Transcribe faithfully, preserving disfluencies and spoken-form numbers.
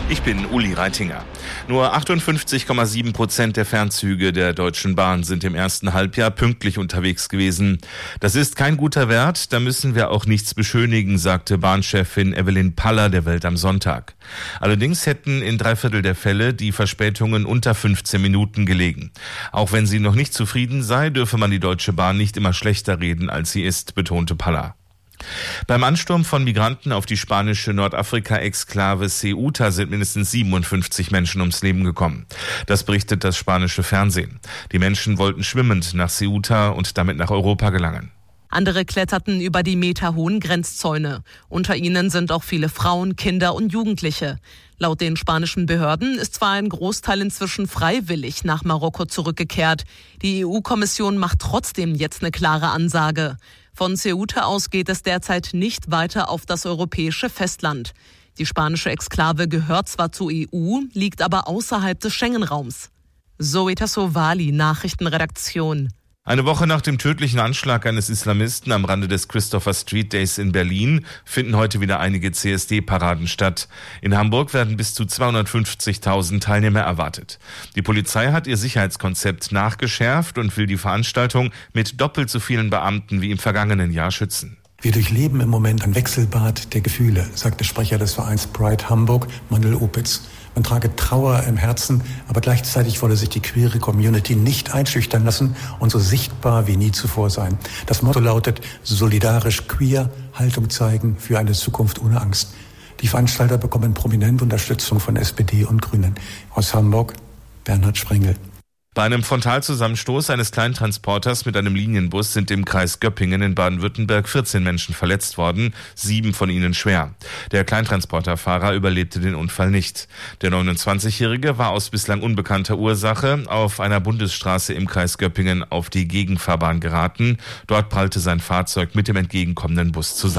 Ich bin Uli Reitinger. Nur achtundfünfzig Komma sieben Prozent der Fernzüge der Deutschen Bahn sind im ersten Halbjahr pünktlich unterwegs gewesen. Das ist kein guter Wert, da müssen wir auch nichts beschönigen, sagte Bahnchefin Evelyn Paller der Welt am Sonntag. Allerdings hätten in drei Viertel der Fälle die Verspätungen unter fünfzehn Minuten gelegen. Auch wenn sie noch nicht zufrieden sei, dürfe man die Deutsche Bahn nicht immer schlechter reden, als sie ist, betonte Paller. Beim Ansturm von Migranten auf die spanische Nordafrika-Exklave Ceuta sind mindestens siebenundfünfzig Menschen ums Leben gekommen. Das berichtet das spanische Fernsehen. Die Menschen wollten schwimmend nach Ceuta und damit nach Europa gelangen. Andere kletterten über die meterhohen Grenzzäune. Unter ihnen sind auch viele Frauen, Kinder und Jugendliche. Laut den spanischen Behörden ist zwar ein Großteil inzwischen freiwillig nach Marokko zurückgekehrt. Die E U-Kommission macht trotzdem jetzt eine klare Ansage. Von Ceuta aus geht es derzeit nicht weiter auf das europäische Festland. Die spanische Exklave gehört zwar zur E U, liegt aber außerhalb des Schengen-Raums. Zoe Tassovali, Nachrichtenredaktion. Eine Woche nach dem tödlichen Anschlag eines Islamisten am Rande des Christopher Street Days in Berlin finden heute wieder einige C S D-Paraden statt. In Hamburg werden bis zu zweihundertfünfzigtausend Teilnehmer erwartet. Die Polizei hat ihr Sicherheitskonzept nachgeschärft und will die Veranstaltung mit doppelt so vielen Beamten wie im vergangenen Jahr schützen. Wir durchleben im Moment ein Wechselbad der Gefühle, sagte Sprecher des Vereins Pride Hamburg, Manuel Opitz. Man trage Trauer im Herzen, aber gleichzeitig wolle sich die queere Community nicht einschüchtern lassen und so sichtbar wie nie zuvor sein. Das Motto lautet: solidarisch queer, Haltung zeigen für eine Zukunft ohne Angst. Die Veranstalter bekommen prominente Unterstützung von S P D und Grünen. Aus Hamburg, Bernhard Sprengel. Bei einem Frontalzusammenstoß eines Kleintransporters mit einem Linienbus sind im Kreis Göppingen in Baden-Württemberg vierzehn Menschen verletzt worden, sieben von ihnen schwer. Der Kleintransporterfahrer überlebte den Unfall nicht. Der neunundzwanzigjährige war aus bislang unbekannter Ursache auf einer Bundesstraße im Kreis Göppingen auf die Gegenfahrbahn geraten. Dort prallte sein Fahrzeug mit dem entgegenkommenden Bus zusammen.